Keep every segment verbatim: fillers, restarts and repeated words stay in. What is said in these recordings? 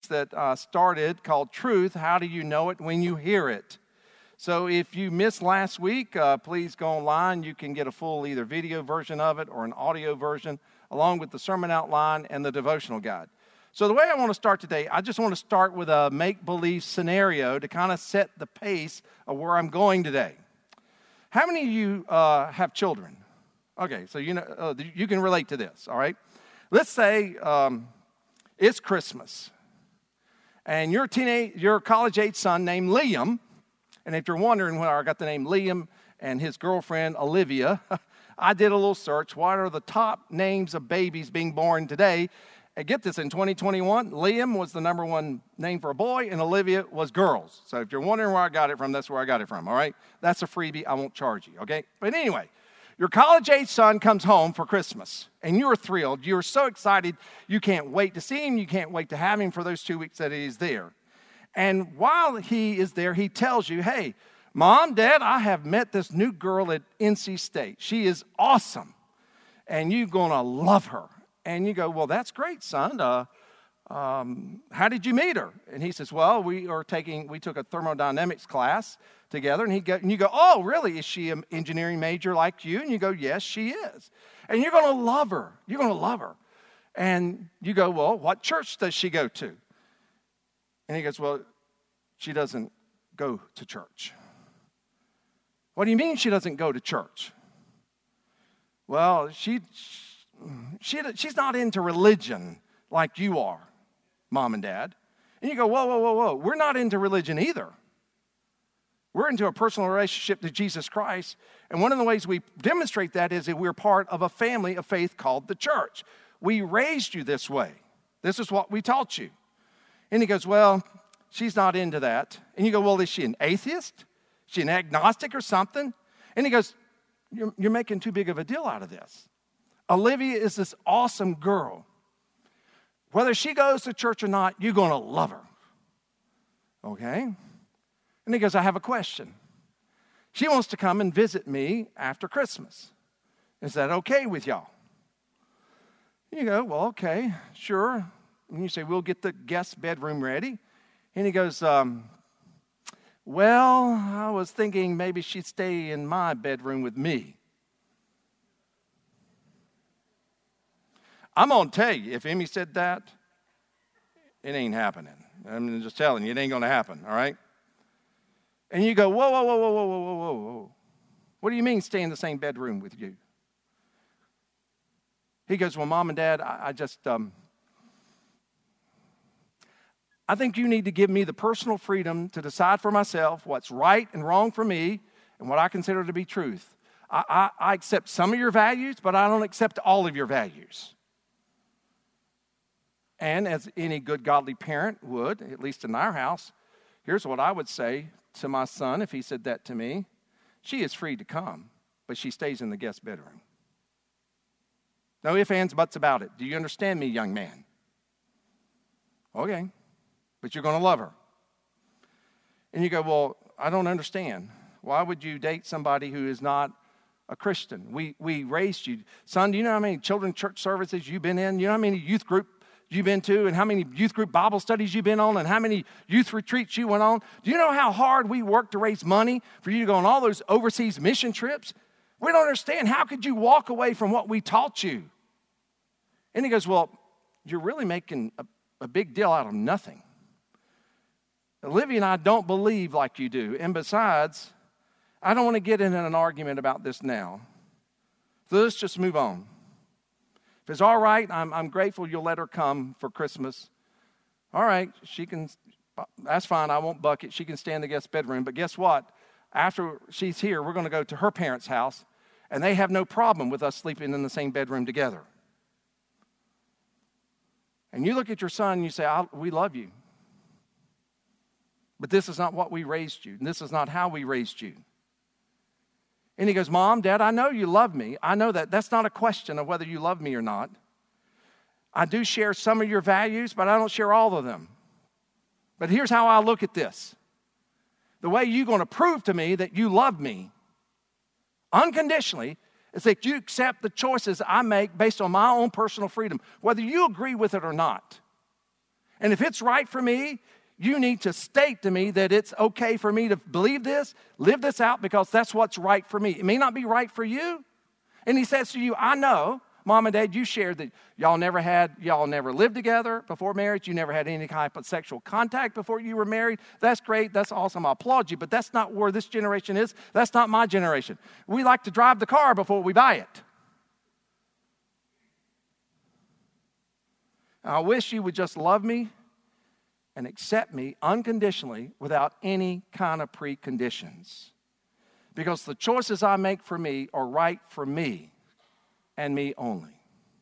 that uh, started called Truth, How Do You Know It When You Hear It? So if you missed last week, uh, please go online. You can get a full either video version of it or an audio version, along with the sermon outline and the devotional guide. So the way I want to start today, I just want to start with a make-believe scenario to kind of set the pace of where I'm going today. How many of you uh, have children? Okay, so you know uh, you can relate to this, all right? Let's say um, it's Christmas, and your teenage, your college-age son named Liam, and if you're wondering where I got the name Liam and his girlfriend Olivia, I did a little search. What are the top names of babies being born today? And get this, in twenty twenty-one, Liam was the number one name for a boy, and Olivia was girls. So if you're wondering where I got it from, that's where I got it from, all right? That's a freebie. I won't charge you, okay? But anyway, your college-age son comes home for Christmas, and you're thrilled. You're so excited. You can't wait to see him. You can't wait to have him for those two weeks that he's there. And while he is there, he tells you, hey, Mom, Dad, I have met this new girl at N C State. She is awesome, and you're going to love her. And you go, well, that's great, son. Uh, um, how did you meet her? And he says, well, we are taking, we took a thermodynamics class together. And he go, and you go, oh, really? Is she an engineering major like you? And you go, yes, she is. And you're going to love her. You're going to love her. And you go, well, what church does she go to? And he goes, well, she doesn't go to church. What do you mean she doesn't go to church? Well, she... She, she's not into religion like you are, Mom and Dad. And you go, whoa, whoa, whoa, whoa. We're not into religion either. We're into a personal relationship to Jesus Christ. And one of the ways we demonstrate that is that we're part of a family of faith called the church. We raised you this way. This is what we taught you. And he goes, well, she's not into that. And you go, well, is she an atheist? Is she an agnostic or something? And he goes, you're, you're making too big of a deal out of this. Olivia is this awesome girl. Whether she goes to church or not, you're going to love her. Okay? And he goes, I have a question. She wants to come and visit me after Christmas. Is that okay with y'all? You go, well, okay, sure. And you say, we'll get the guest bedroom ready. And he goes, um, well, I was thinking maybe she'd stay in my bedroom with me. I'm going to tell you, if Emmy said that, it ain't happening. I'm just telling you, it ain't going to happen, all right? And you go, whoa, whoa, whoa, whoa, whoa, whoa, whoa, whoa. What do you mean stay in the same bedroom with you? He goes, well, Mom and Dad, I, I just, um, I think you need to give me the personal freedom to decide for myself what's right and wrong for me and what I consider to be truth. I, I, I accept some of your values, but I don't accept all of your values. And as any good godly parent would, at least in our house, here's what I would say to my son if he said that to me. She is free to come, but she stays in the guest bedroom. No ifs, ands, buts about it. Do you understand me, young man? Okay, but you're going to love her. And you go, well, I don't understand. Why would you date somebody who is not a Christian? We, we raised you. Son, do you know how many children's church services you've been in? You know how many youth group you've been to, and how many youth group Bible studies you've been on, and how many youth retreats you went on? Do you know how hard we worked to raise money for you to go on all those overseas mission trips? We don't understand. How could you walk away from what we taught you? And he goes, well, you're really making a, a big deal out of nothing. Olivia and I don't believe like you do. And besides, I don't want to get in an argument about this now. So let's just move on. If it's all right, I'm, I'm grateful you'll let her come for Christmas. All right, she can, that's fine, I won't bucket. She can stay in the guest bedroom. But guess what? After she's here, we're going to go to her parents' house, and they have no problem with us sleeping in the same bedroom together. And you look at your son and you say, I, we love you. But this is not what we raised you. And this is not how we raised you. And he goes, Mom, Dad, I know you love me. I know that. That's not a question of whether you love me or not. I do share some of your values, but I don't share all of them. But here's how I look at this. The way you're going to prove to me that you love me unconditionally is that you accept the choices I make based on my own personal freedom, whether you agree with it or not. And if it's right for me, you need to state to me that it's okay for me to believe this, live this out, because that's what's right for me. It may not be right for you. And he says to you, I know, Mom and Dad, you shared that y'all never had, y'all never lived together before marriage. You never had any type of sexual contact before you were married. That's great. That's awesome. I applaud you. But that's not where this generation is. That's not my generation. We like to drive the car before we buy it. I wish you would just love me and accept me unconditionally without any kind of preconditions. Because the choices I make for me are right for me and me only.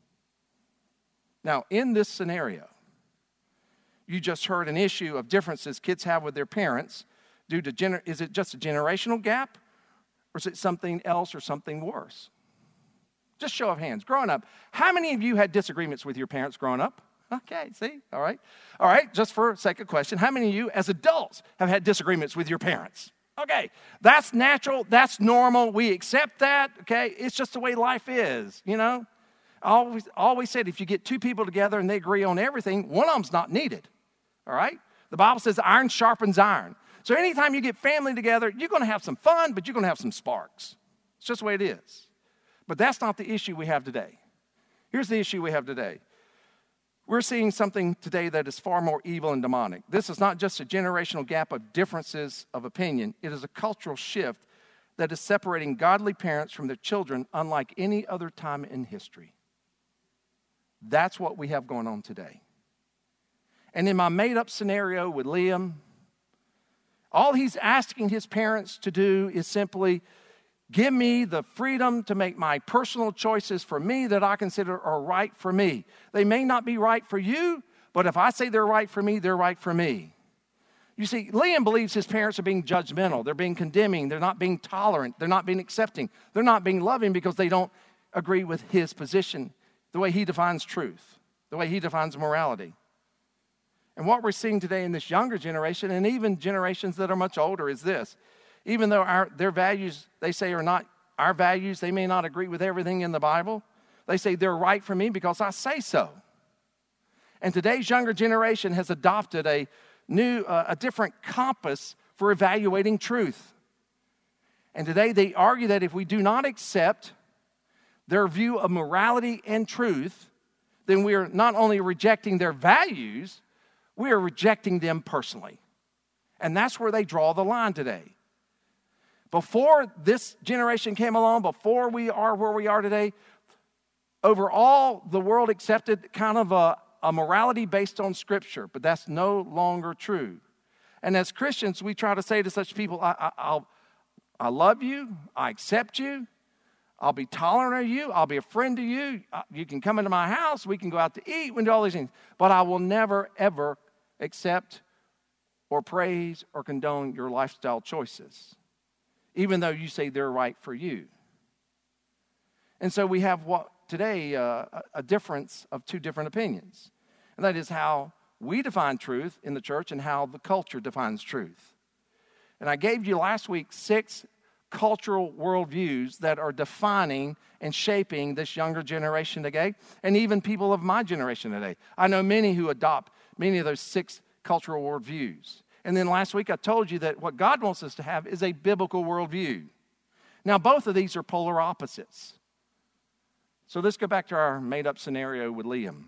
Now, in this scenario, you just heard an issue of differences kids have with their parents due to, gener- is it just a generational gap, or is it something else or something worse? Just show of hands. Growing up, how many of you had disagreements with your parents growing up? Okay, see, all right. All right, just for sake of question, how many of you as adults have had disagreements with your parents? Okay, that's natural, that's normal, we accept that, okay? It's just the way life is, you know? I always, always said if you get two people together and they agree on everything, one of them's not needed, all right? The Bible says iron sharpens iron. So anytime you get family together, you're going to have some fun, but you're going to have some sparks. It's just the way it is. But that's not the issue we have today. Here's the issue we have today. We're seeing something today that is far more evil and demonic. This is not just a generational gap of differences of opinion. It is a cultural shift that is separating godly parents from their children unlike any other time in history. That's what we have going on today. And in my made-up scenario with Liam, all he's asking his parents to do is simply give me the freedom to make my personal choices for me that I consider are right for me. They may not be right for you, but if I say they're right for me, they're right for me. You see, Liam believes his parents are being judgmental. They're being condemning. They're not being tolerant. They're not being accepting. They're not being loving because they don't agree with his position, the way he defines truth, the way he defines morality. And what we're seeing today in this younger generation, and even generations that are much older, is this. Even though our, their values, they say, are not our values, they may not agree with everything in the Bible. They say they're right for me because I say so. And today's younger generation has adopted a new, uh, a different compass for evaluating truth. And today they argue that if we do not accept their view of morality and truth, then we are not only rejecting their values, we are rejecting them personally. And that's where they draw the line today. Before this generation came along, before we are where we are today, overall, the world accepted kind of a, a morality based on Scripture, but that's no longer true. And as Christians, we try to say to such people, I, I, I'll, I love you, I accept you, I'll be tolerant of you, I'll be a friend to you, you can come into my house, we can go out to eat, we can do all these things, but I will never, ever accept or praise or condone your lifestyle choices, even though you say they're right for you. And so we have what today uh, a difference of two different opinions. And that is how we define truth in the church and how the culture defines truth. And I gave you last week six cultural worldviews that are defining and shaping this younger generation today, and even people of my generation today. I know many who adopt many of those six cultural worldviews. And then last week I told you that what God wants us to have is a biblical worldview. Now both of these are polar opposites. So let's go back to our made-up scenario with Liam.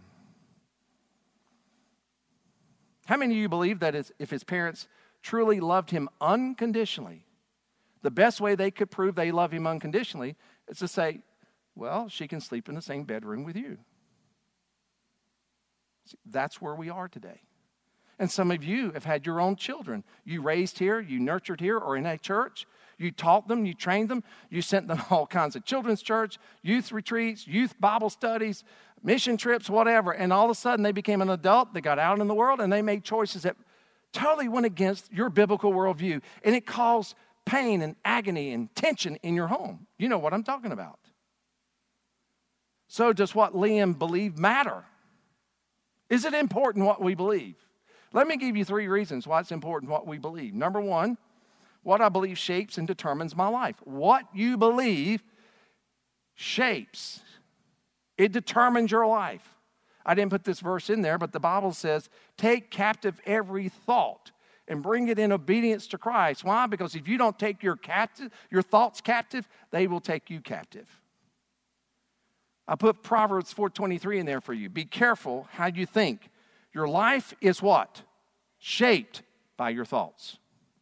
How many of you believe that if his parents truly loved him unconditionally, the best way they could prove they love him unconditionally is to say, well, she can sleep in the same bedroom with you. See, that's where we are today. And some of you have had your own children. You raised here, you nurtured here, or in a church. You taught them, you trained them. You sent them all kinds of children's church, youth retreats, youth Bible studies, mission trips, whatever. And all of a sudden they became an adult. They got out in the world and they made choices that totally went against your biblical worldview. And it caused pain and agony and tension in your home. You know what I'm talking about. So does what Liam believed matter? Is it important what we believe? Let me give you three reasons why it's important what we believe. Number one, what I believe shapes and determines my life. What you believe shapes. It determines your life. I didn't put this verse in there, but the Bible says, take captive every thought and bring it in obedience to Christ. Why? Because if you don't take your captive, your thoughts captive, they will take you captive. I put Proverbs four twenty-three in there for you. Be careful how you think. Your life is what? Shaped by your thoughts.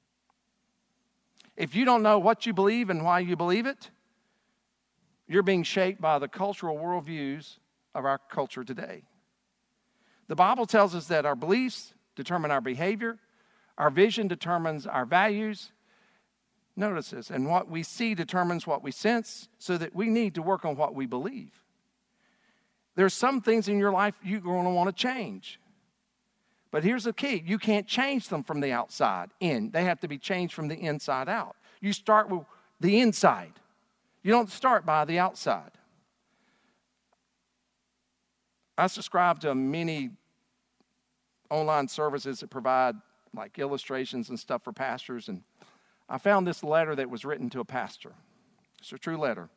If you don't know what you believe and why you believe it, you're being shaped by the cultural worldviews of our culture today. The Bible tells us that our beliefs determine our behavior, our vision determines our values. Notice this, and what we see determines what we sense, so that we need to work on what we believe. There's some things in your life you're going to want to change. But here's the key. You can't change them from the outside in. They have to be changed from the inside out. You start with the inside. You don't start by the outside. I subscribe to many online services that provide like illustrations and stuff for pastors. And I found this letter that was written to a pastor. It's a true letter.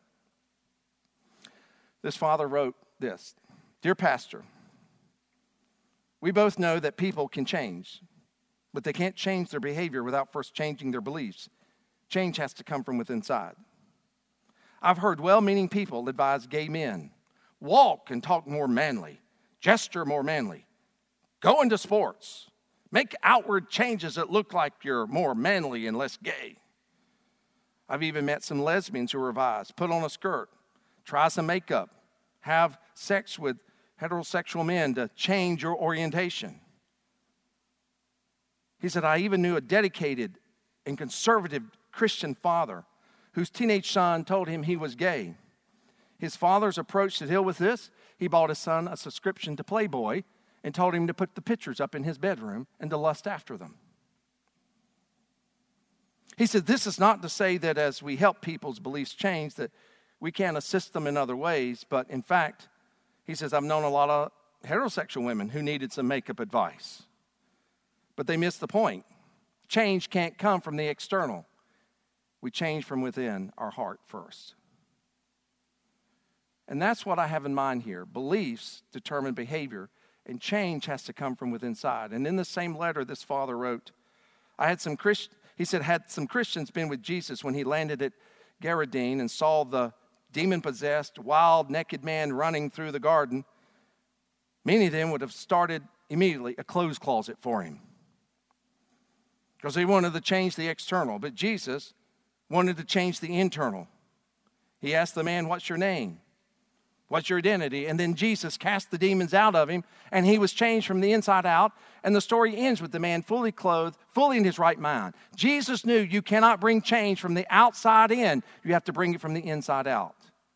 This father wrote this: Dear Pastor, we both know that people can change, but they can't change their behavior without first changing their beliefs. Change has to come from within inside. I've heard well-meaning people advise gay men, walk and talk more manly, gesture more manly, go into sports, make outward changes that look like you're more manly and less gay. I've even met some lesbians who were advised, put on a skirt, try some makeup, have sex with heterosexual men to change your orientation. He said, I even knew a dedicated and conservative Christian father whose teenage son told him he was gay. His father's approach to deal with this, he bought his son a subscription to Playboy and told him to put the pictures up in his bedroom and to lust after them. He said, this is not to say that as we help people's beliefs change, that we can't assist them in other ways, but in fact, he says, I've known a lot of heterosexual women who needed some makeup advice, but they missed the point. Change can't come from the external. We change from within our heart first. And that's what I have in mind here. Beliefs determine behavior, and change has to come from within inside. And in the same letter this father wrote, I had some Christ, he said, had some Christians been with Jesus when he landed at Gerardene and saw the demon-possessed, wild, naked man running through the garden, many of them would have started immediately a clothes closet for him because they wanted to change the external. But Jesus wanted to change the internal. He asked the man, what's your name? What's your identity? And then Jesus cast the demons out of him, and he was changed from the inside out. And the story ends with the man fully clothed, fully in his right mind. Jesus knew you cannot bring change from the outside in. You have to bring it from the inside out.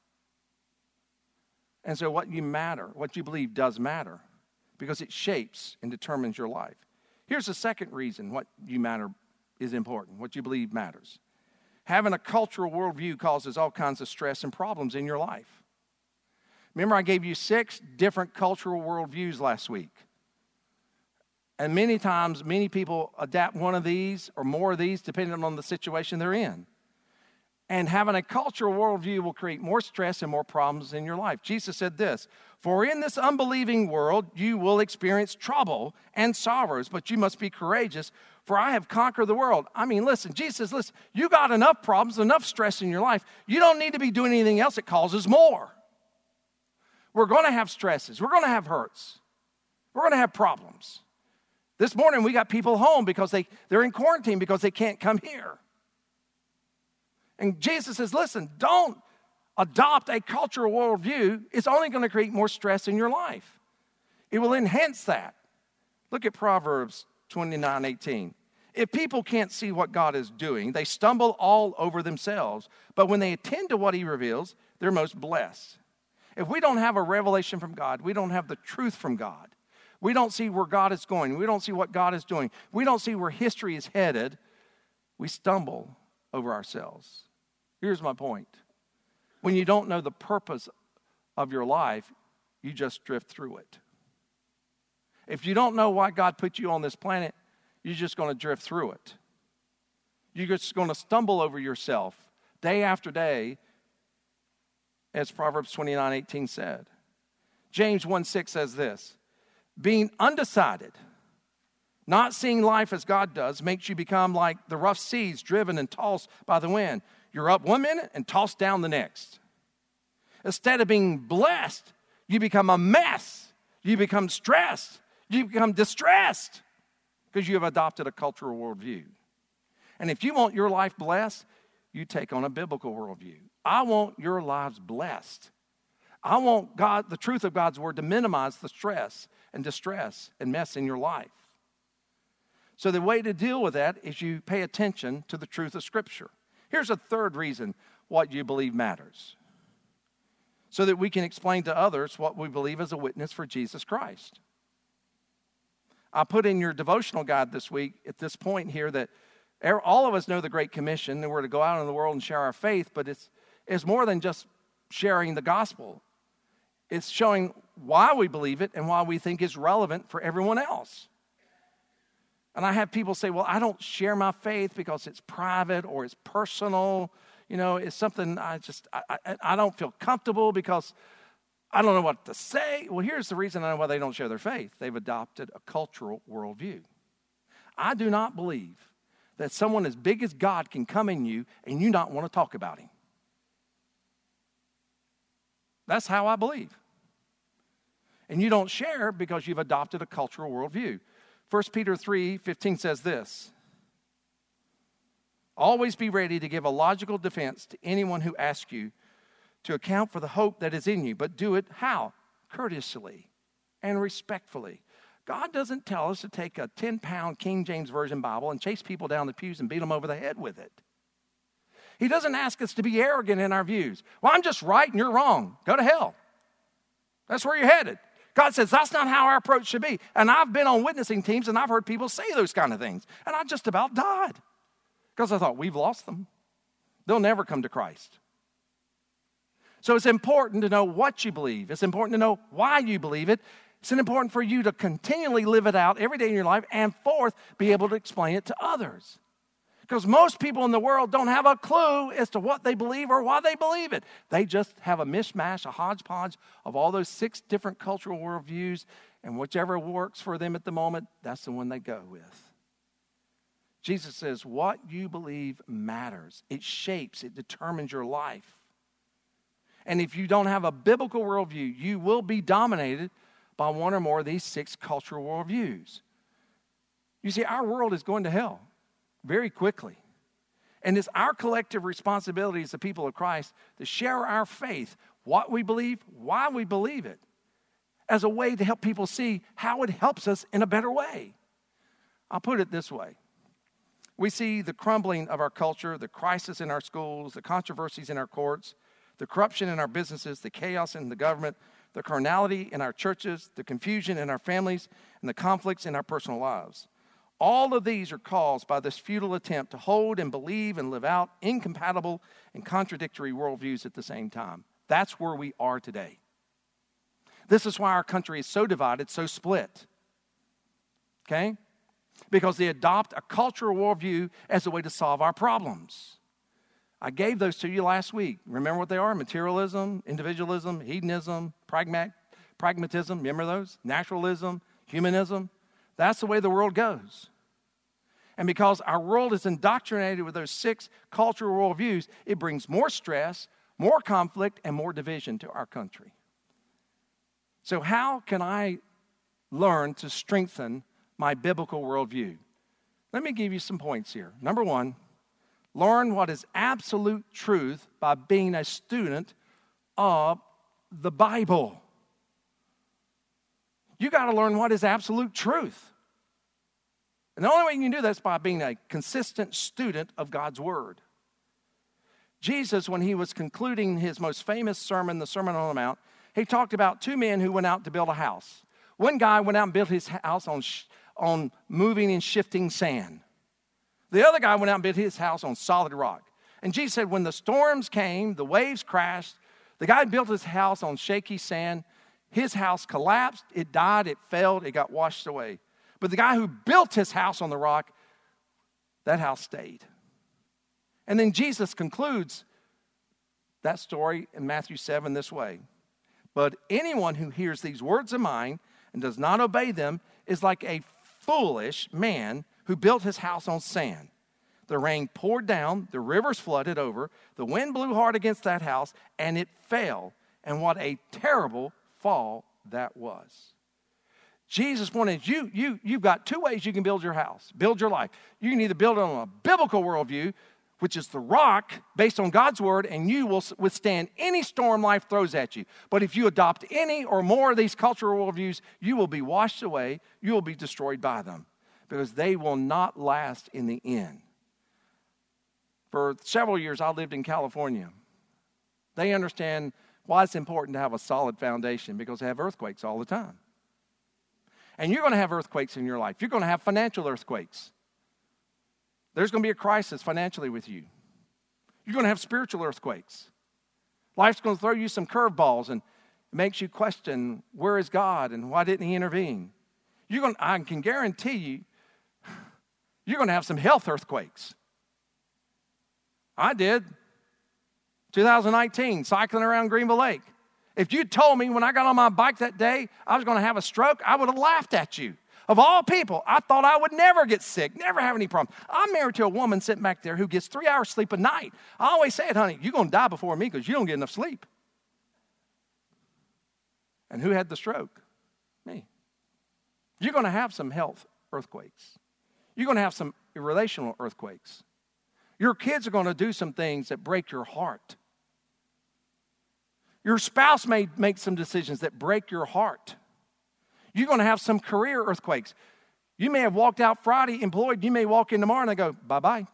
And so what you matter, what you believe does matter, because it shapes and determines your life. Here's the second reason what you matter is important, what you believe matters. Having a cultural worldview causes all kinds of stress and problems in your life. Remember, I gave you six different cultural worldviews last week. And many times, many people adapt one of these or more of these depending on the situation they're in. And having a cultural worldview will create more stress and more problems in your life. Jesus said this, for in this unbelieving world, you will experience trouble and sorrows, but you must be courageous, for I have conquered the world. I mean, listen, Jesus says, listen, you got enough problems, enough stress in your life. You don't need to be doing anything else that causes more. We're going to have stresses. We're going to have hurts. We're going to have problems. This morning, we got people home because they, they're in quarantine because they can't come here. And Jesus says, listen, don't adopt a cultural worldview. It's only going to create more stress in your life. It will enhance that. Look at Proverbs twenty-nine eighteen. If people can't see what God is doing, they stumble all over themselves. But when they attend to what he reveals, they're most blessed. If we don't have a revelation from God, we don't have the truth from God, we don't see where God is going, we don't see what God is doing, we don't see where history is headed, we stumble over ourselves. Here's my point. When you don't know the purpose of your life, you just drift through it. If you don't know why God put you on this planet, you're just going to drift through it. You're just going to stumble over yourself day after day, as Proverbs twenty-nine eighteen said. James one six says this, being undecided, not seeing life as God does, makes you become like the rough seas driven and tossed by the wind. You're up one minute and tossed down the next. Instead of being blessed, you become a mess. You become stressed. You become distressed because you have adopted a cultural worldview. And if you want your life blessed, you take on a biblical worldview. I want your lives blessed. I want God, the truth of God's word, to minimize the stress and distress and mess in your life. So the way to deal with that is you pay attention to the truth of Scripture. Here's a third reason what you believe matters, so that we can explain to others what we believe as a witness for Jesus Christ. I put in your devotional guide this week at this point here that all of us know the Great Commission, and we're to go out in the world and share our faith, but it's, it's more than just sharing the gospel. It's showing why we believe it and why we think it's relevant for everyone else. And I have people say, well, I don't share my faith because it's private or it's personal. You know, it's something I just, I, I, I don't feel comfortable because I don't know what to say. Well, here's the reason I know why they don't share their faith. They've adopted a cultural worldview. I do not believe that someone as big as God can come in you and you not want to talk about him. That's how I believe. And you don't share because you've adopted a cultural worldview. First Peter three fifteen says this, always be ready to give a logical defense to anyone who asks you to account for the hope that is in you, but do it how? Courteously and respectfully. God doesn't tell us to take a ten-pound King James Version Bible and chase people down the pews and beat them over the head with it. He doesn't ask us to be arrogant in our views. Well, I'm just right and you're wrong. Go to hell. That's where you're headed. God says that's not how our approach should be. And I've been on witnessing teams and I've heard people say those kind of things. And I just about died because I thought, we've lost them. They'll never come to Christ. So it's important to know what you believe. It's important to know why you believe it. It's important for you to continually live it out every day in your life. And fourth, be able to explain it to others. Because most people in the world don't have a clue as to what they believe or why they believe it. They just have a mishmash, a hodgepodge of all those six different cultural worldviews, and whichever works for them at the moment, that's the one they go with. Jesus says, what you believe matters. It shapes, it determines your life. And if you don't have a biblical worldview, you will be dominated by one or more of these six cultural worldviews. You see, our world is going to hell very quickly. And it's our collective responsibility as the people of Christ to share our faith, what we believe, why we believe it, as a way to help people see how it helps us in a better way. I'll put it this way. We see the crumbling of our culture, the crisis in our schools, the controversies in our courts, the corruption in our businesses, the chaos in the government, the carnality in our churches, the confusion in our families, and the conflicts in our personal lives. All of these are caused by this futile attempt to hold and believe and live out incompatible and contradictory worldviews at the same time. That's where we are today. This is why our country is so divided, so split. Okay? Because they adopt a cultural worldview as a way to solve our problems. I gave those to you last week. Remember what they are? Materialism, individualism, hedonism, pragmat, pragmatism. Remember those? Naturalism, humanism. That's the way the world goes. And because our world is indoctrinated with those six cultural worldviews, it brings more stress, more conflict, and more division to our country. So how can I learn to strengthen my biblical worldview? Let me give you some points here. Number one, learn what is absolute truth by being a student of the Bible. You got to learn what is absolute truth. And the only way you can do that is by being a consistent student of God's Word. Jesus, when he was concluding his most famous sermon, the Sermon on the Mount, he talked about two men who went out to build a house. One guy went out and built his house on, on moving and shifting sand. The other guy went out and built his house on solid rock. And Jesus said when the storms came, the waves crashed, the guy built his house on shaky sand. His house collapsed, it died, it failed, it got washed away. But the guy who built his house on the rock, that house stayed. And then Jesus concludes that story in Matthew seven this way. But anyone who hears these words of mine and does not obey them is like a foolish man who built his house on sand. The rain poured down, the rivers flooded over, the wind blew hard against that house, and it fell. And what a terrible fall that was. Jesus wanted you, you, you've got two ways you can build your house, build your life. You can either build it on a biblical worldview, which is the rock based on God's word, and you will withstand any storm life throws at you. But if you adopt any or more of these cultural worldviews, you will be washed away, you will be destroyed by them, because they will not last in the end. For several years, I lived in California. They understand why it's important to have a solid foundation, because they have earthquakes all the time. And you're going to have earthquakes in your life. You're going to have financial earthquakes. There's going to be a crisis financially with you. You're going to have spiritual earthquakes. Life's going to throw you some curveballs, and it makes you question, where is God and why didn't he intervene? You're going to, I can guarantee you, you're going to have some health earthquakes. I did. two thousand nineteen, cycling around Greenville Lake. If you told me when I got on my bike that day I was going to have a stroke, I would have laughed at you. Of all people, I thought I would never get sick, never have any problem. I'm married to a woman sitting back there who gets three hours sleep a night. I always say it, honey, you're going to die before me because you don't get enough sleep. And who had the stroke? Me. You're going to have some health earthquakes. You're going to have some relational earthquakes. Your kids are going to do some things that break your heart. Your spouse may make some decisions that break your heart. You're going to have some career earthquakes. You may have walked out Friday employed. You may walk in tomorrow and they go, bye-bye.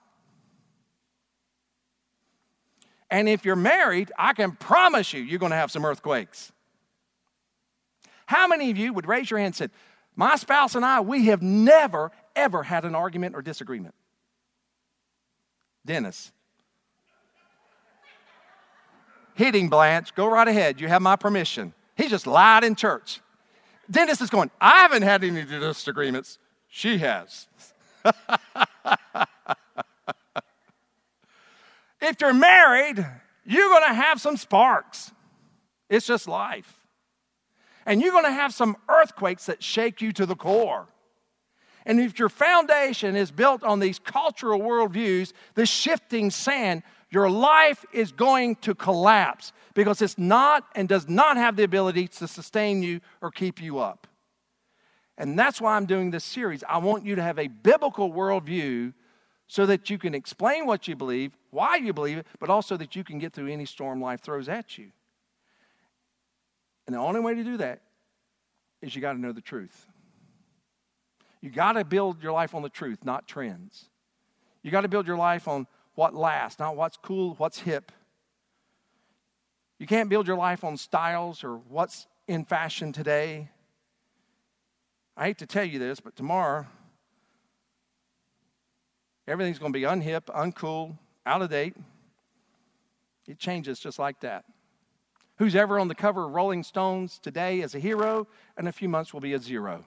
And if you're married, I can promise you, you're going to have some earthquakes. How many of you would raise your hand and say, my spouse and I, we have never, ever had an argument or disagreement? Dennis. Hitting Blanche, go right ahead. You have my permission. He just lied in church. Dennis is going, I haven't had any disagreements. She has. If you're married, you're going to have some sparks. It's just life. And you're going to have some earthquakes that shake you to the core. And if your foundation is built on these cultural worldviews, the shifting sand, your life is going to collapse because it's not and does not have the ability to sustain you or keep you up. And that's why I'm doing this series. I want you to have a biblical worldview so that you can explain what you believe, why you believe it, but also that you can get through any storm life throws at you. And the only way to do that is you got to know the truth. You got to build your life on the truth, not trends. You got to build your life on what lasts, not what's cool, what's hip. You can't build your life on styles or what's in fashion today. I hate to tell you this, but tomorrow, everything's going to be unhip, uncool, out of date. It changes just like that. Who's ever on the cover of Rolling Stones today is a hero, and in a few months will be a zero.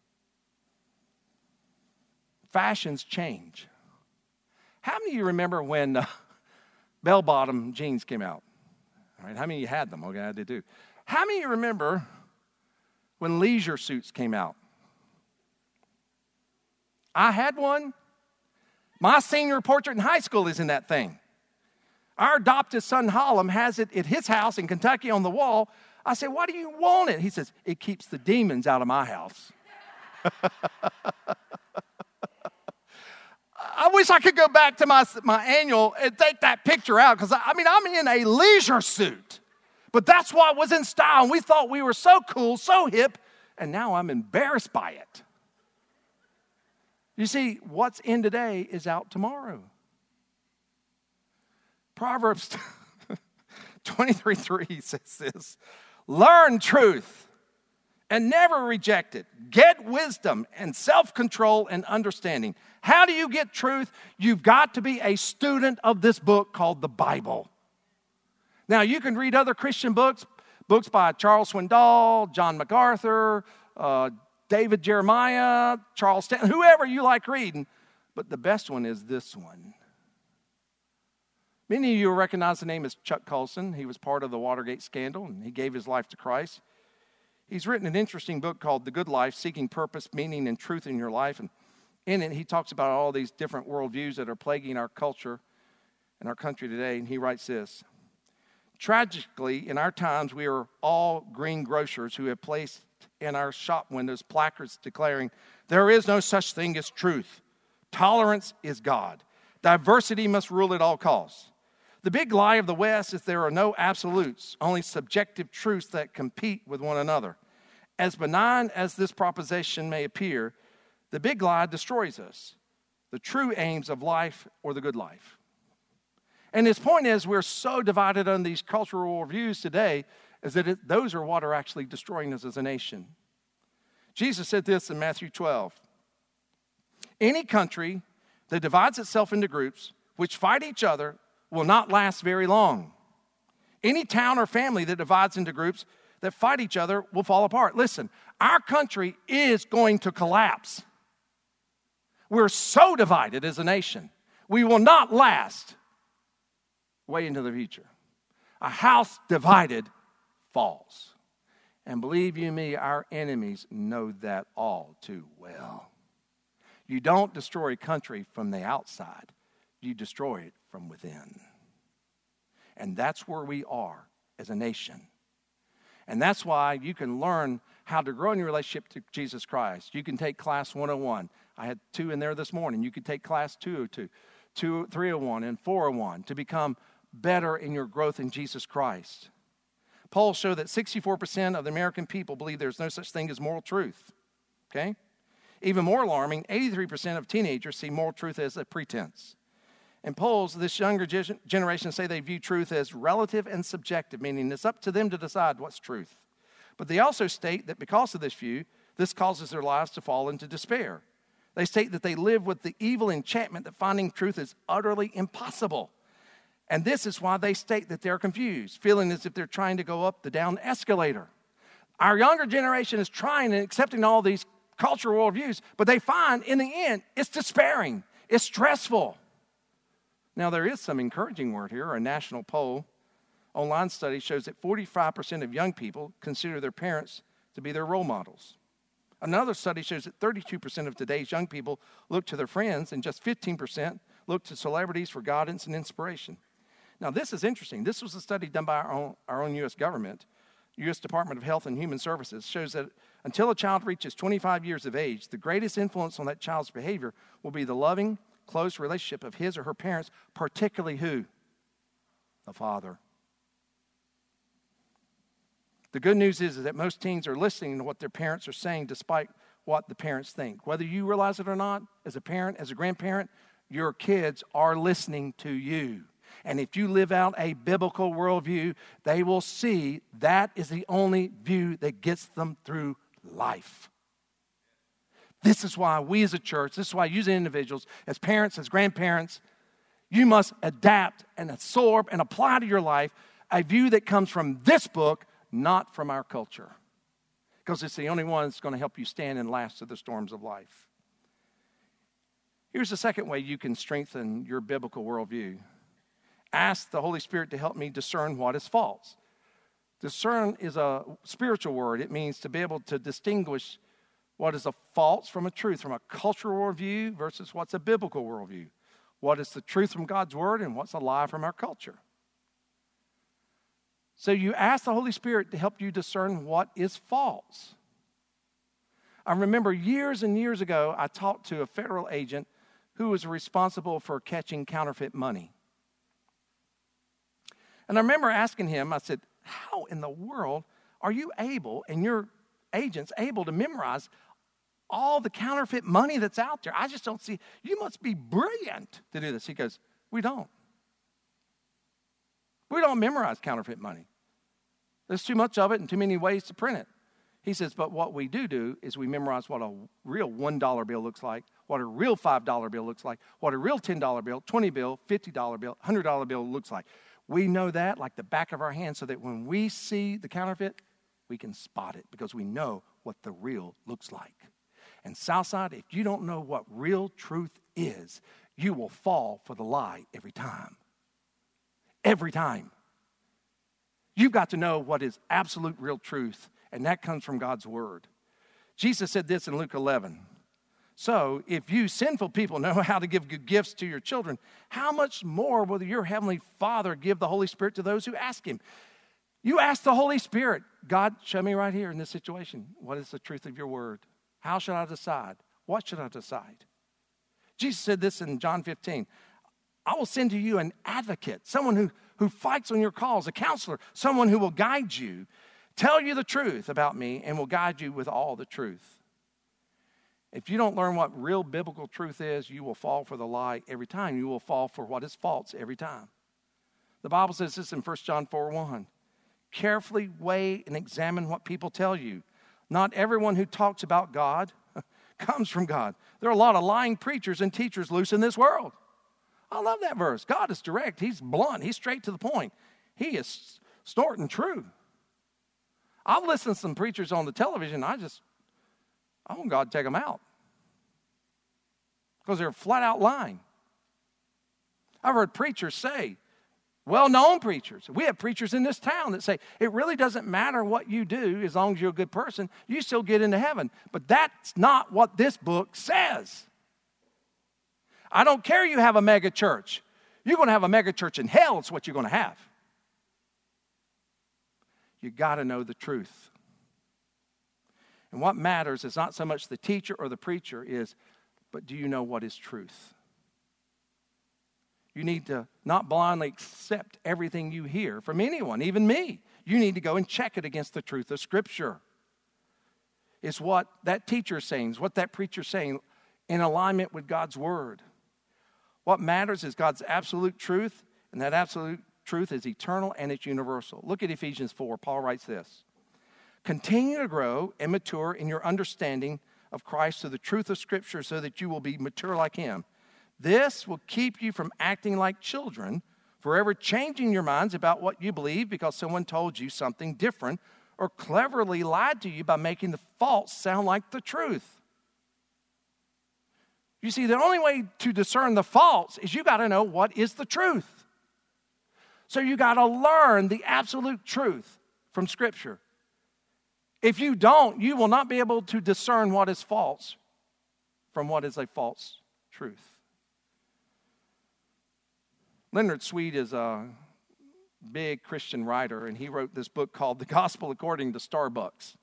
Fashions change. How many of you remember when uh, bell-bottom jeans came out? All right, how many of you had them? Okay, I did too. How many of you remember when leisure suits came out? I had one. My senior portrait in high school is in that thing. Our adopted son, Hallam, has it at his house in Kentucky on the wall. I said, why do you want it? He says, it keeps the demons out of my house. I wish I could go back to my, my annual and take that picture out because, I, I mean, I'm in a leisure suit. But that's what was in style, and we thought we were so cool, so hip, and now I'm embarrassed by it. You see, what's in today is out tomorrow. Proverbs twenty-three three says this, learn truth and never reject it. Get wisdom and self-control and understanding. How do you get truth? You've got to be a student of this book called the Bible. Now, you can read other Christian books, books by Charles Swindoll, John MacArthur, uh, David Jeremiah, Charles Stanley, whoever you like reading, but the best one is this one. Many of you will recognize the name as Chuck Colson. He was part of the Watergate scandal, and he gave his life to Christ. He's written an interesting book called The Good Life, Seeking Purpose, Meaning, and Truth in Your Life. And in it, he talks about all these different worldviews that are plaguing our culture and our country today. And he writes this: tragically, in our times, we are all greengrocers who have placed in our shop windows placards declaring, there is no such thing as truth. Tolerance is God. Diversity must rule at all costs. The big lie of the West is there are no absolutes, only subjective truths that compete with one another. As benign as this proposition may appear, the big lie destroys us, the true aims of life or the good life. And his point is we're so divided on these cultural views today is that it, those are what are actually destroying us as a nation. Jesus said this in Matthew twelve. Any country that divides itself into groups which fight each other will not last very long. Any town or family that divides into groups that fight each other will fall apart. Listen, our country is going to collapse. We're so divided as a nation. We will not last way into the future. A house divided falls. And believe you me, our enemies know that all too well. You don't destroy a country from the outside. You destroy it from within. And that's where we are as a nation. And that's why you can learn how to grow in your relationship to Jesus Christ. You can take class one oh one. I had two in there this morning. You could take class two oh two, two, three oh one, and four oh one to become better in your growth in Jesus Christ. Polls show that sixty-four percent of the American people believe there's no such thing as moral truth. Okay? Even more alarming, eighty-three percent of teenagers see moral truth as a pretense. In polls, this younger generation say they view truth as relative and subjective, meaning it's up to them to decide what's truth. But they also state that because of this view, this causes their lives to fall into despair. They state that they live with the evil enchantment that finding truth is utterly impossible. And this is why they state that they're confused, feeling as if they're trying to go up the down escalator. Our younger generation is trying and accepting all these cultural worldviews, but they find in the end it's despairing, it's stressful. Now, there is some encouraging word here. A national poll online study shows that forty-five percent of young people consider their parents to be their role models. Another study shows that thirty-two percent of today's young people look to their friends, and just fifteen percent look to celebrities for guidance and inspiration. Now, this is interesting. This was a study done by our own, our own U S government. U S Department of Health and Human Services shows that until a child reaches twenty-five years of age, the greatest influence on that child's behavior will be the loving, close relationship of his or her parents, particularly who? The father. The good news is, is that most teens are listening to what their parents are saying despite what the parents think. Whether you realize it or not, as a parent, as a grandparent, your kids are listening to you. And if you live out a biblical worldview, they will see that is the only view that gets them through life. This is why we as a church, this is why you as individuals, as parents, as grandparents, you must adapt and absorb and apply to your life a view that comes from this book, not from our culture. Because it's the only one that's going to help you stand and last through the storms of life. Here's the second way you can strengthen your biblical worldview. Ask the Holy Spirit to help me discern what is false. Discern is a spiritual word. It means to be able to distinguish what is a false from a truth, from a cultural worldview versus what's a biblical worldview. What is the truth from God's word and what's a lie from our culture. So you ask the Holy Spirit to help you discern what is false. I remember years and years ago, I talked to a federal agent who was responsible for catching counterfeit money. And I remember asking him, I said, how in the world are you able, and your agents able to memorize all the counterfeit money that's out there? I just don't see, you must be brilliant to do this. He goes, we don't. We don't memorize counterfeit money. There's too much of it and too many ways to print it. He says, but what we do do is we memorize what a real one dollar bill looks like, what a real five dollar bill looks like, what a real ten dollar bill, twenty bill, fifty dollar bill, one hundred dollar bill looks like. We know that like the back of our hand so that when we see the counterfeit, we can spot it because we know what the real looks like. And Southside, if you don't know what real truth is, you will fall for the lie every time. every time. You've got to know what is absolute real truth, and that comes from God's word. Jesus said this in Luke eleven. So, if you sinful people know how to give good gifts to your children, how much more will your heavenly Father give the Holy Spirit to those who ask him? You ask the Holy Spirit, God, show me right here in this situation, what is the truth of your word? How should I decide? What should I decide? Jesus said this in John fifteen. I will send to you an advocate, someone who, who fights on your cause, a counselor, someone who will guide you, tell you the truth about me, and will guide you with all the truth. If you don't learn what real biblical truth is, you will fall for the lie every time. You will fall for what is false every time. The Bible says this in First John four one. Carefully weigh and examine what people tell you. Not everyone who talks about God comes from God. There are a lot of lying preachers and teachers loose in this world. I love that verse. God is direct. He's blunt. He's straight to the point. He is snorting true. I've listened to some preachers on the television. I just, I want God to take them out because they're flat out lying. I've heard preachers say, well-known preachers. We have preachers in this town that say, it really doesn't matter what you do as long as you're a good person. You still get into heaven. But that's not what this book says. I don't care you have a mega church. You're going to have a mega church in hell. It's what you're going to have. You got to know the truth. And what matters is not so much the teacher or the preacher is, but do you know what is truth? You need to not blindly accept everything you hear from anyone, even me. You need to go and check it against the truth of Scripture. It's what that teacher is saying, it's what that preacher is saying in alignment with God's Word. What matters is God's absolute truth, and that absolute truth is eternal and it's universal. Look at Ephesians four. Paul writes this. Continue to grow and mature in your understanding of Christ to the truth of Scripture so that you will be mature like Him. This will keep you from acting like children, forever changing your minds about what you believe because someone told you something different or cleverly lied to you by making the false sound like the truth. You see, the only way to discern the false is you got to know what is the truth. So you got to learn the absolute truth from Scripture. If you don't, you will not be able to discern what is false from what is a false truth. Leonard Sweet is a big Christian writer, and he wrote this book called The Gospel According to Starbucks.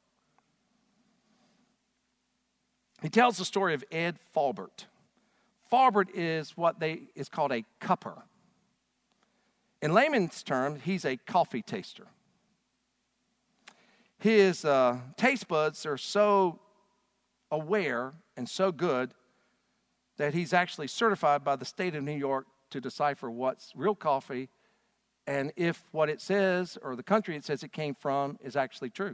He tells the story of Ed Falbert. Falbert is what they is called a cupper. In layman's terms, he's a coffee taster. His uh, taste buds are so aware and so good that he's actually certified by the state of New York to decipher what's real coffee and if what it says or the country it says it came from is actually true.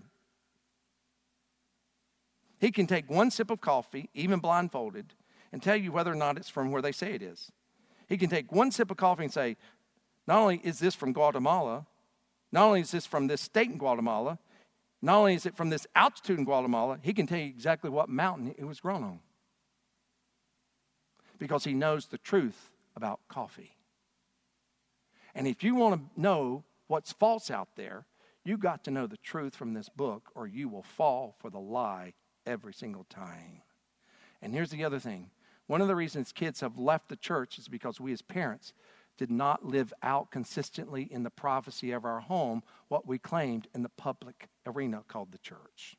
He can take one sip of coffee, even blindfolded, and tell you whether or not it's from where they say it is. He can take one sip of coffee and say, not only is this from Guatemala, not only is this from this state in Guatemala, not only is it from this altitude in Guatemala, he can tell you exactly what mountain it was grown on. Because he knows the truth about coffee. And if you want to know what's false out there, you got to know the truth from this book or you will fall for the lie every single time. And here's the other thing. One of the reasons kids have left the church is because we as parents did not live out consistently in the privacy of our home what we claimed in the public arena called the church.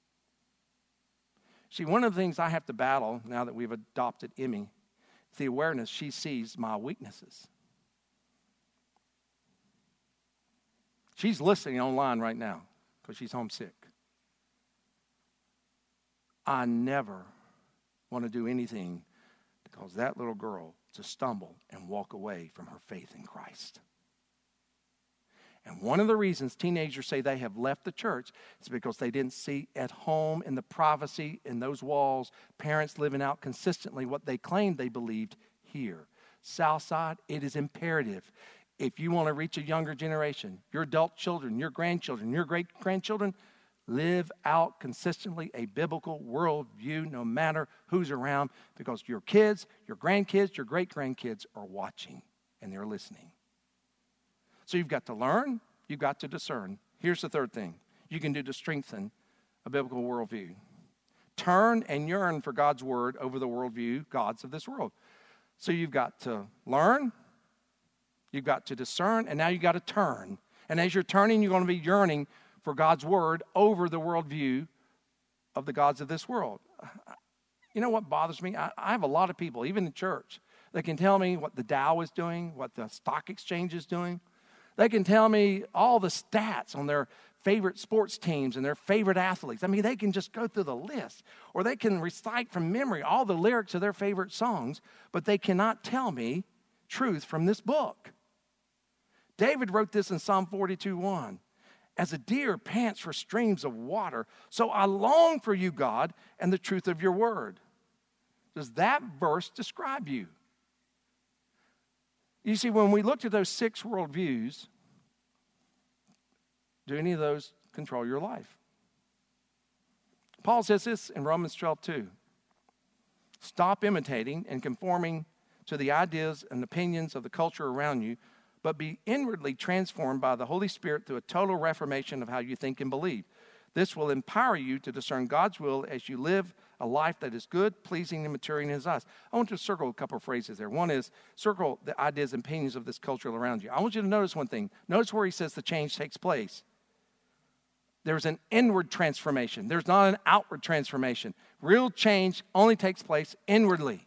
See, one of the things I have to battle now that we've adopted Emmy is the awareness she sees my weaknesses. She's listening online right now because she's homesick. I never want to do anything to cause that little girl to stumble and walk away from her faith in Christ. And one of the reasons teenagers say they have left the church is because they didn't see at home in the privacy in those walls, parents living out consistently what they claimed they believed here. Southside, it is imperative. If you want to reach a younger generation, your adult children, your grandchildren, your great-grandchildren, live out consistently a biblical worldview no matter who's around because your kids, your grandkids, your great-grandkids are watching and they're listening. So you've got to learn, you've got to discern. Here's the third thing you can do to strengthen a biblical worldview. Turn and yearn for God's word over the worldview gods of this world. So you've got to learn, you've got to discern, and now you've got to turn. And as you're turning, you're going to be yearning for God's word over the worldview of the gods of this world. You know what bothers me? I, I have a lot of people, even in church, that can tell me what the Dow is doing, what the stock exchange is doing. They can tell me all the stats on their favorite sports teams and their favorite athletes. I mean, they can just go through the list. Or they can recite from memory all the lyrics of their favorite songs, but they cannot tell me truth from this book. David wrote this in Psalm forty-two one. As a deer pants for streams of water, so I long for you, God, and the truth of your word. Does that verse describe you? You see, when we looked at those six worldviews, do any of those control your life? Paul says this in Romans twelve two. Stop imitating and conforming to the ideas and opinions of the culture around you, but be inwardly transformed by the Holy Spirit through a total reformation of how you think and believe. This will empower you to discern God's will as you live a life that is good, pleasing, and maturing in His eyes. I want to circle a couple of phrases there. One is circle the ideas and opinions of this culture around you. I want you to notice one thing. Notice where he says the change takes place. There's an inward transformation. There's not an outward transformation. Real change only takes place inwardly.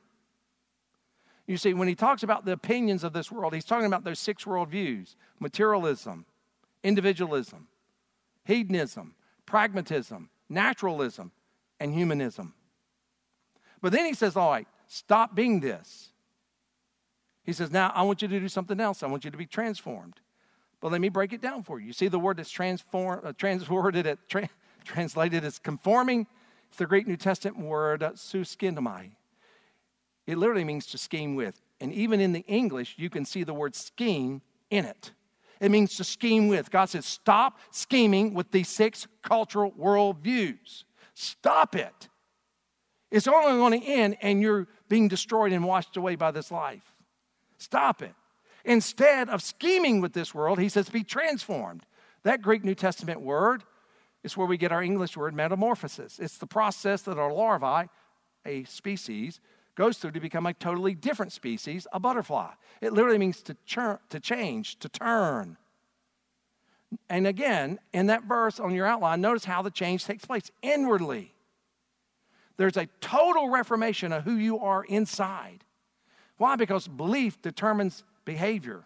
You see, when he talks about the opinions of this world, he's talking about those six worldviews: materialism, individualism, hedonism, pragmatism, naturalism, and humanism. But then he says, all right, stop being this. He says, now I want you to do something else. I want you to be transformed. But let me break it down for you. You see the word that's transform, uh, transworded, at, tra- translated as conforming. It's the Greek New Testament word uh, suskindomai. It literally means to scheme with. And even in the English, you can see the word scheme in it. It means to scheme with. God says, stop scheming with these six cultural worldviews. Stop it. It's only going to end and you're being destroyed and washed away by this life. Stop it. Instead of scheming with this world, he says, be transformed. That Greek New Testament word is where we get our English word metamorphosis. It's the process that our larvae, a species, goes through to become a totally different species, a butterfly. It literally means to, chur- to change, to turn. And again, in that verse on your outline, notice how the change takes place inwardly. There's a total reformation of who you are inside. Why? Because belief determines behavior.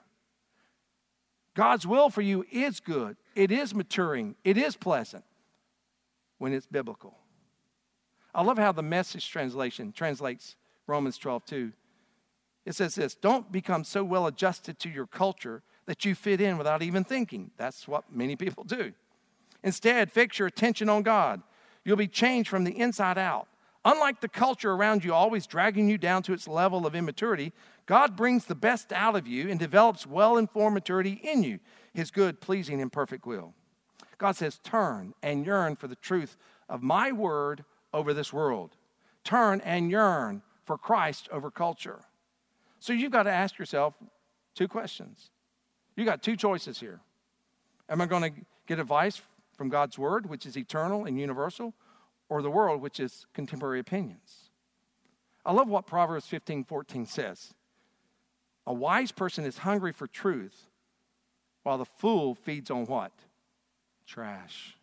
God's will for you is good. It is maturing. It is pleasant when it's biblical. I love how the Message translation translates Romans twelve two. It says this: don't become so well adjusted to your culture that you fit in without even thinking. That's what many people do. Instead, fix your attention on God. You'll be changed from the inside out. Unlike the culture around you always dragging you down to its level of immaturity, God brings the best out of you and develops well-informed maturity in you, His good, pleasing, and perfect will. God says, turn and yearn for the truth of my word over this world. Turn and yearn for Christ over culture. So you've got to ask yourself two questions. You got two choices here. Am I going to get advice from God's word, which is eternal and universal, or the world, which is contemporary opinions? I love what Proverbs fifteen fourteen says. A wise person is hungry for truth, while the fool feeds on what? Trash.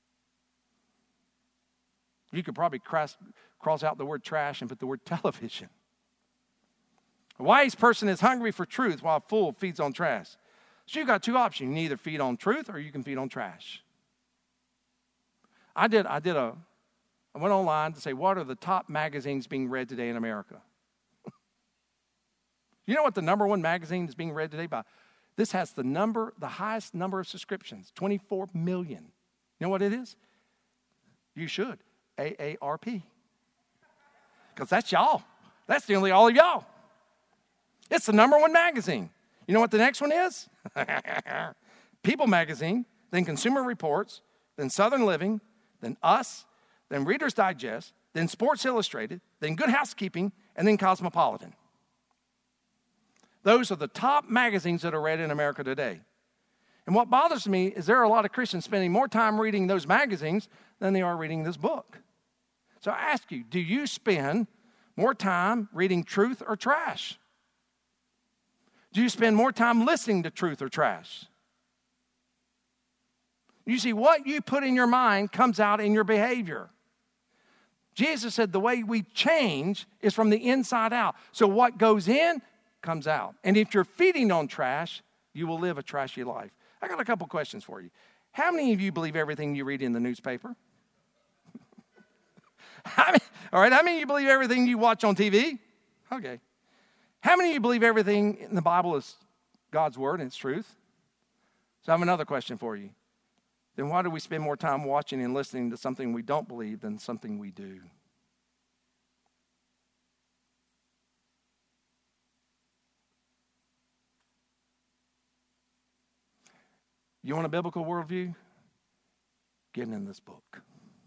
You could probably cross, cross out the word trash and put the word television. A wise person is hungry for truth, while a fool feeds on trash. So you've got two options. You can either feed on truth or you can feed on trash. I did, I did a, I went online to say, what are the top magazines being read today in America? You know what the number one magazine is being read today by? This has the number, the highest number of subscriptions, twenty-four million. You know what it is? You should. A A R P. Because that's y'all. That's nearly all of y'all. It's the number one magazine. You know what the next one is? People Magazine, then Consumer Reports, then Southern Living, then Us, then Reader's Digest, then Sports Illustrated, then Good Housekeeping, and then Cosmopolitan. Those are the top magazines that are read in America today. And what bothers me is there are a lot of Christians spending more time reading those magazines than they are reading this book. So I ask you, do you spend more time reading truth or trash? Do you spend more time listening to truth or trash? You see, what you put in your mind comes out in your behavior. Jesus said the way we change is from the inside out. So what goes in comes out. And if you're feeding on trash, you will live a trashy life. I got a couple questions for you. How many of you believe everything you read in the newspaper? How many, all right, how many of you believe everything you watch on T V? Okay. How many of you believe everything in the Bible is God's word and it's truth? So I have another question for you. Then why do we spend more time watching and listening to something we don't believe than something we do? You want a biblical worldview? Get in this book.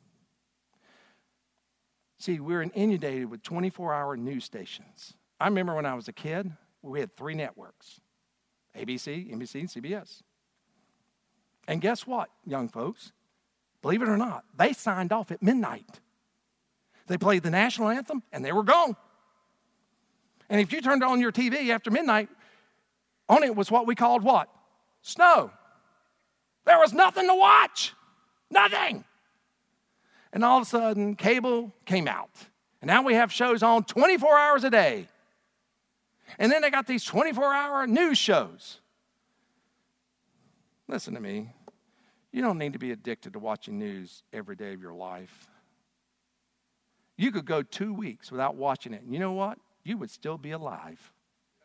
See, we're inundated with twenty-four hour news stations. I remember when I was a kid, we had three networks, A B C, N B C, and C B S. And guess what, young folks? Believe it or not, they signed off at midnight. They played the national anthem, and they were gone. And if you turned on your T V after midnight, on it was what we called what? Snow. There was nothing to watch. Nothing. And all of a sudden, cable came out. And now we have shows on twenty-four hours a day. And then they got these twenty-four hour news shows. Listen to me. You don't need to be addicted to watching news every day of your life. You could go two weeks without watching it. And you know what? You would still be alive.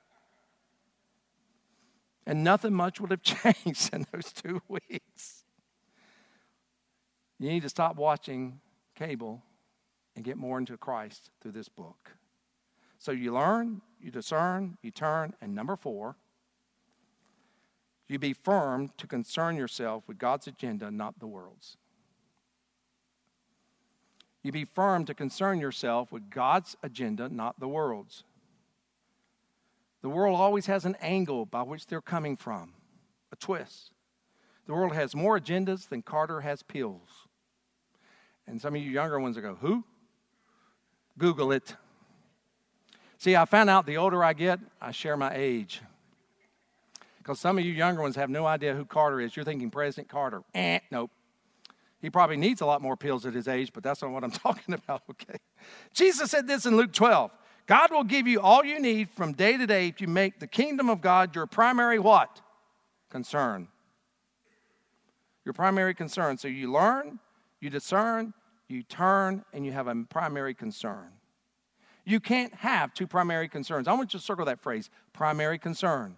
And nothing much would have changed in those two weeks. You need to stop watching cable and get more into Christ through this book. So you learn, you discern, you turn, and number four, you be firm to concern yourself with God's agenda, not the world's. You be firm to concern yourself with God's agenda, not the world's. The world always has an angle by which they're coming from, a twist. The world has more agendas than Carter has pills. And some of you younger ones will go, who? Google it. See, I found out the older I get, I share my age. Because some of you younger ones have no idea who Carter is. You're thinking President Carter. Eh, nope. He probably needs a lot more pills at his age, but that's not what I'm talking about, okay? Jesus said this in Luke twelve. God will give you all you need from day to day if you make the kingdom of God your primary what? Concern. Your primary concern. So you learn, you discern, you turn, and you have a primary concern. You can't have two primary concerns. I want you to circle that phrase, primary concern.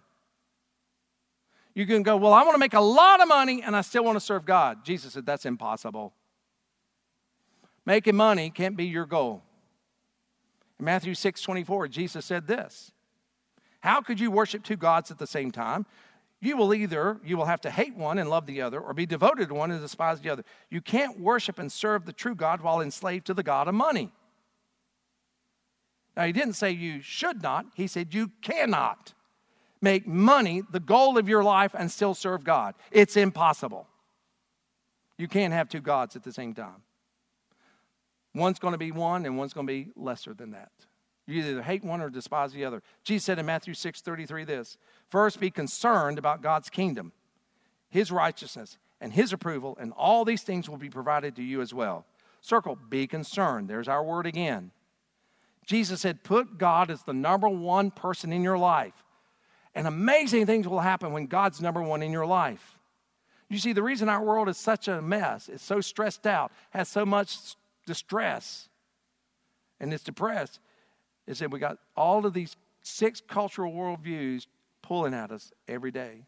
You can go, well, I want to make a lot of money and I still want to serve God. Jesus said that's impossible. Making money can't be your goal. In Matthew six twenty-four, Jesus said this. How could you worship two gods at the same time? You will either, you will have to hate one and love the other, or be devoted to one and despise the other. You can't worship and serve the true God while enslaved to the god of money. Now, he didn't say you should not. He said you cannot make money the goal of your life and still serve God. It's impossible. You can't have two gods at the same time. One's going to be one and one's going to be lesser than that. You either hate one or despise the other. Jesus said in Matthew six thirty-three this, first be concerned about God's kingdom, his righteousness, and his approval, and all these things will be provided to you as well. Circle, be concerned. There's our word again. Jesus said, put God as the number one person in your life. And amazing things will happen when God's number one in your life. You see, the reason our world is such a mess, it's so stressed out, has so much distress, and it's depressed, is that we got all of these six cultural worldviews pulling at us every day.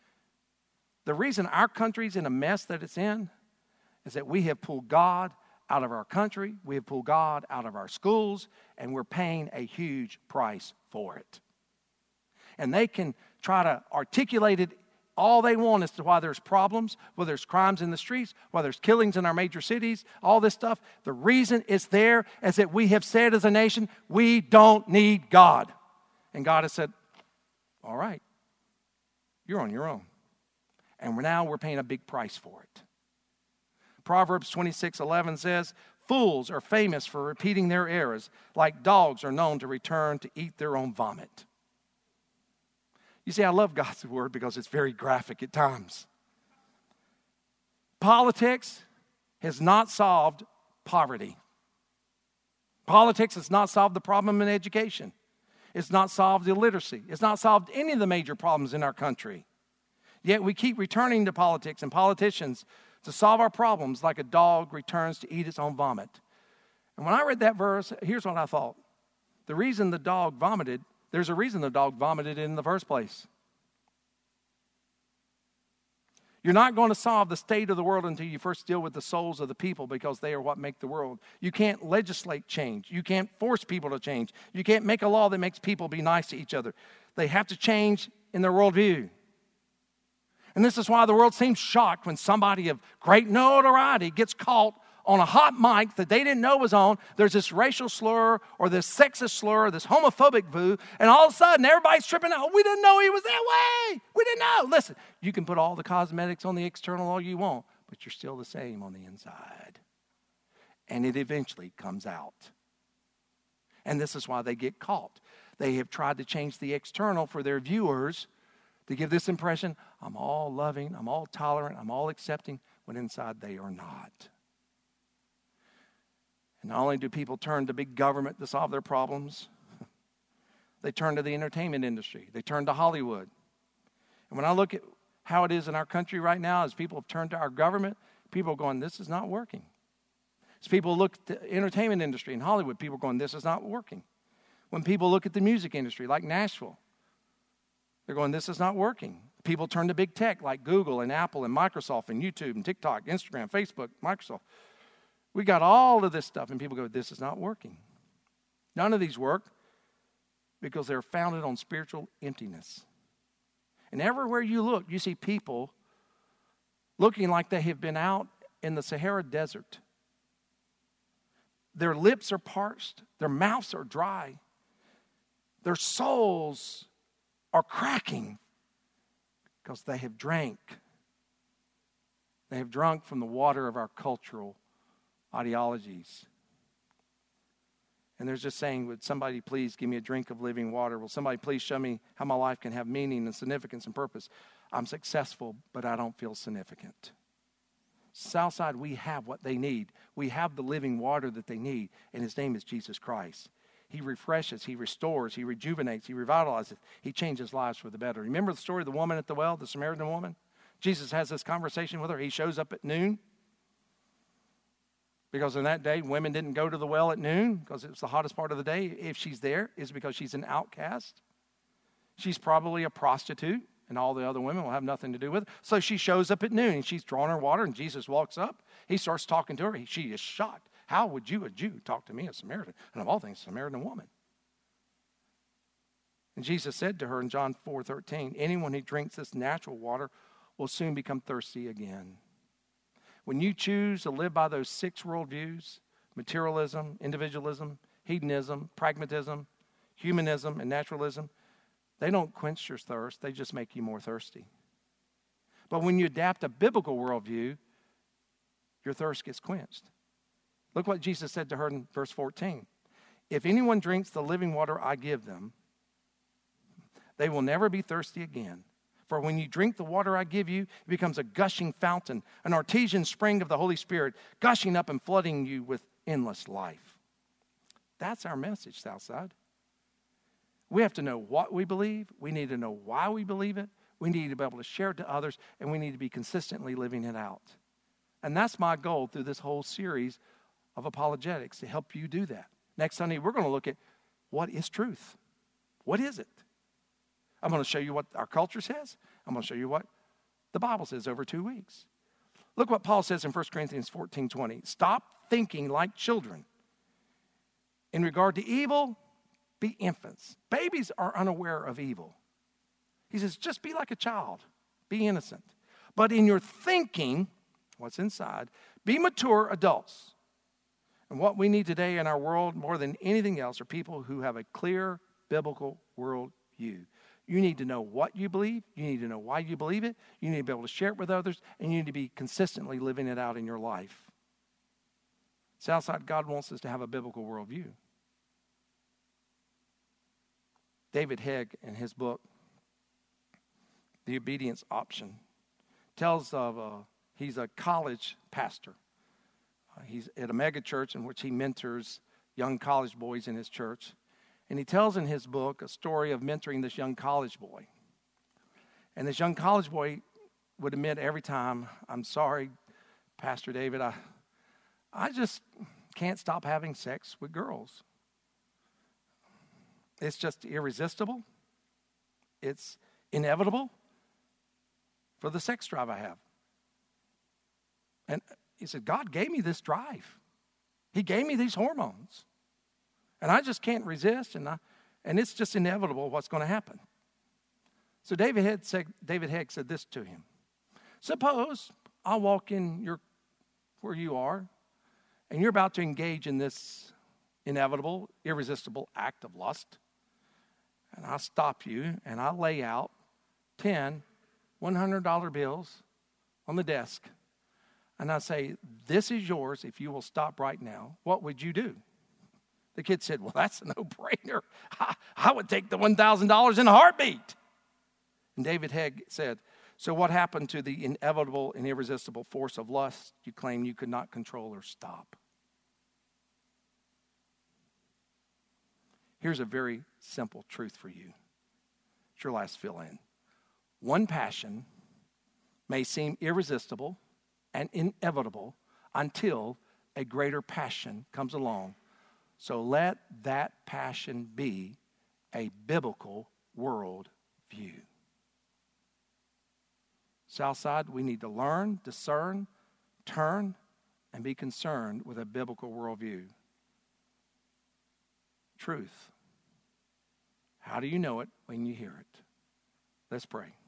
The reason our country's in a mess that it's in is that we have pulled God out of our country, we have pulled God out of our schools, and we're paying a huge price for it. And they can try to articulate it all they want as to why there's problems, whether there's crimes in the streets, whether there's killings in our major cities, all this stuff. The reason it's there is that we have said as a nation, we don't need God. And God has said, all right, you're on your own. And we're now we're paying a big price for it. Proverbs twenty-six eleven says, fools are famous for repeating their errors, like dogs are known to return to eat their own vomit. You see, I love God's word because it's very graphic at times. Politics has not solved poverty. Politics has not solved the problem in education. It's not solved illiteracy. It's not solved any of the major problems in our country. Yet we keep returning to politics and politicians to solve our problems like a dog returns to eat its own vomit. And when I read that verse, here's what I thought. The reason the dog vomited, there's a reason the dog vomited in the first place. You're not going to solve the state of the world until you first deal with the souls of the people, because they are what make the world. You can't legislate change. You can't force people to change. You can't make a law that makes people be nice to each other. They have to change in their worldview. And this is why the world seems shocked when somebody of great notoriety gets caught on a hot mic that they didn't know was on. There's this racial slur or this sexist slur or this homophobic view, and all of a sudden everybody's tripping out. We didn't know he was that way. We didn't know. Listen, you can put all the cosmetics on the external all you want, but you're still the same on the inside. And it eventually comes out. And this is why they get caught. They have tried to change the external for their viewers to give this impression, I'm all loving, I'm all tolerant, I'm all accepting, when inside they are not. And not only do people turn to big government to solve their problems, they turn to the entertainment industry. They turn to Hollywood. And when I look at how it is in our country right now, as people have turned to our government, people are going, this is not working. As people look at the entertainment industry in Hollywood, people are going, this is not working. When people look at the music industry, like Nashville, they're going, this is not working. People turn to big tech like Google and Apple and Microsoft and YouTube and TikTok, Instagram, Facebook, Microsoft. We got all of this stuff, and people go, this is not working. None of these work because they're founded on spiritual emptiness. And everywhere you look, you see people looking like they have been out in the Sahara Desert. Their lips are parched. Their mouths are dry. Their souls are cracking because they have drank. They have drunk from the water of our cultural ideologies. And they're just saying, would somebody please give me a drink of living water? Will somebody please show me how my life can have meaning and significance and purpose? I'm successful, but I don't feel significant. Southside, we have what they need. We have the living water that they need, and his name is Jesus Christ. He refreshes, he restores, he rejuvenates, he revitalizes. He changes lives for the better. Remember the story of the woman at the well, the Samaritan woman? Jesus has this conversation with her. He shows up at noon. Because in that day, women didn't go to the well at noon because it was the hottest part of the day. If she's there, it's because she's an outcast. She's probably a prostitute, and all the other women will have nothing to do with it. So she shows up at noon, and she's drawing her water, and Jesus walks up. He starts talking to her. She is shocked. How would you, a Jew, talk to me, a Samaritan? And of all things, a Samaritan woman. And Jesus said to her in John four thirteen, anyone who drinks this natural water will soon become thirsty again. When you choose to live by those six worldviews, materialism, individualism, hedonism, pragmatism, humanism, and naturalism, they don't quench your thirst. They just make you more thirsty. But when you adapt a biblical worldview, your thirst gets quenched. Look what Jesus said to her in verse fourteen. If anyone drinks the living water I give them, they will never be thirsty again. For when you drink the water I give you, it becomes a gushing fountain, an artesian spring of the Holy Spirit, gushing up and flooding you with endless life. That's our message, Southside. We have to know what we believe. We need to know why we believe it. We need to be able to share it to others, and we need to be consistently living it out. And that's my goal through this whole series of apologetics, to help you do that. Next Sunday, we're going to look at what is truth. What is it? I'm going to show you what our culture says. I'm going to show you what the Bible says over two weeks. Look what Paul says in First Corinthians fourteen twenty. Stop thinking like children. In regard to evil, be infants. Babies are unaware of evil. He says, just be like a child. Be innocent. But in your thinking, what's inside, be mature adults. And what we need today in our world more than anything else are people who have a clear biblical worldview. You need to know what you believe. You need to know why you believe it. You need to be able to share it with others. And you need to be consistently living it out in your life. Southside, God wants us to have a biblical worldview. David Hegg, in his book, The Obedience Option, tells of a, he's a college pastor. Uh, he's at a mega church in which he mentors young college boys in his church. And he tells in his book a story of mentoring this young college boy. And this young college boy would admit every time, I'm sorry, Pastor David, I, I just can't stop having sex with girls. It's just irresistible. It's inevitable for the sex drive I have. And he said, God gave me this drive. He gave me these hormones. And I just can't resist, and I, and it's just inevitable what's going to happen. So David Hegg said, David Hegg said this to him. Suppose I walk in your where you are, and you're about to engage in this inevitable, irresistible act of lust. And I stop you, and I lay out ten one hundred dollar bills on the desk. And I say, this is yours if you will stop right now. What would you do? The kid said, well, that's a no-brainer. I, I would take the one thousand dollars in a heartbeat. And David Hegg said, so what happened to the inevitable and irresistible force of lust you claim you could not control or stop? Here's a very simple truth for you. It's your last fill-in. One passion may seem irresistible and inevitable until a greater passion comes along. So let that passion be a biblical world view. Southside, we need to learn, discern, turn, and be concerned with a biblical worldview. Truth. How do you know it when you hear it? Let's pray.